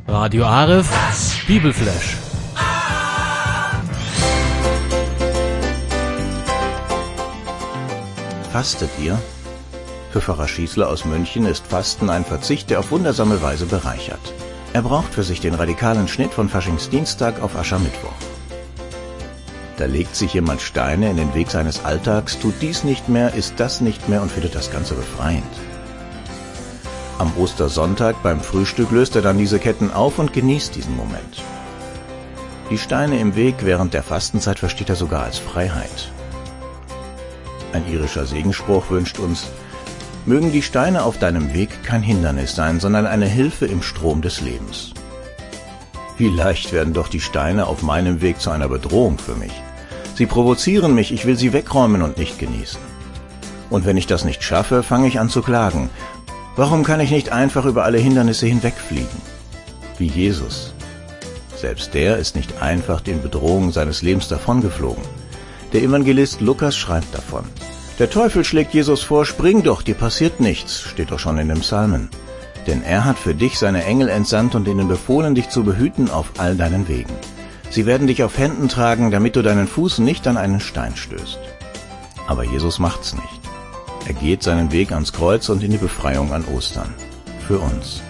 Radio Aref, Bibelflash. Fastet ihr? Für Pfarrer Schießler aus München ist Fasten ein Verzicht, der auf wundersame Weise bereichert. Er braucht für sich den radikalen Schnitt von Faschingsdienstag auf Aschermittwoch. Da legt sich jemand Steine in den Weg seines Alltags, tut dies nicht mehr, ist das nicht mehr und findet das Ganze befreiend. Am Ostersonntag beim Frühstück löst er dann diese Ketten auf und genießt diesen Moment. Die Steine im Weg während der Fastenzeit versteht er sogar als Freiheit. Ein irischer Segensspruch wünscht uns: Mögen die Steine auf deinem Weg kein Hindernis sein, sondern eine Hilfe im Strom des Lebens. Wie leicht werden doch die Steine auf meinem Weg zu einer Bedrohung für mich. Sie provozieren mich, ich will sie wegräumen und nicht genießen. Und wenn ich das nicht schaffe, fange ich an zu klagen. Warum kann ich nicht einfach über alle Hindernisse hinwegfliegen? Wie Jesus. Selbst der ist nicht einfach den Bedrohungen seines Lebens davongeflogen. Der Evangelist Lukas schreibt davon: Der Teufel schlägt Jesus vor, spring doch, dir passiert nichts, steht doch schon in den Psalmen. Denn er hat für dich seine Engel entsandt und ihnen befohlen, dich zu behüten auf all deinen Wegen. Sie werden dich auf Händen tragen, damit du deinen Fuß nicht an einen Stein stößt. Aber Jesus macht's nicht. Er geht seinen Weg ans Kreuz und in die Befreiung an Ostern. Für uns.